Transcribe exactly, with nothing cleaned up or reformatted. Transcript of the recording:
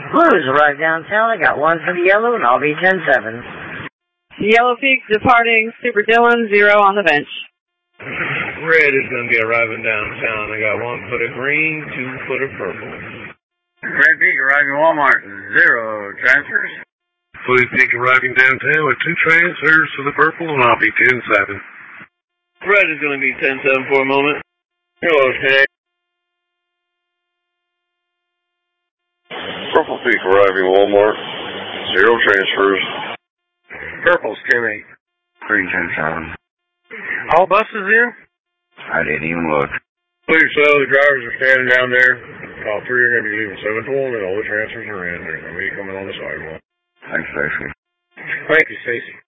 Blues arrived downtown. I got one for the yellow, and I'll be ten seven. Yellow Peak departing, Super Dylan, zero on the bench. Red is going to be arriving downtown. I got one foot of green, two foot of purple. Red Peak arriving Walmart, zero transfers. Blue Peak arriving downtown with two transfers to the purple, and I'll be ten seven. Red is going to be ten seven for a moment. Hello, Tag. Purple Peak arriving Walmart, zero transfers. Purple's ten eight. Green ten seven. All buses in? I didn't even look. Believe so. The drivers are standing down there. All three are going to be leaving seven to one, and all the transfers are in. They're going to be coming on the sidewalk. Thanks, Stacy. Thank you, Stacy.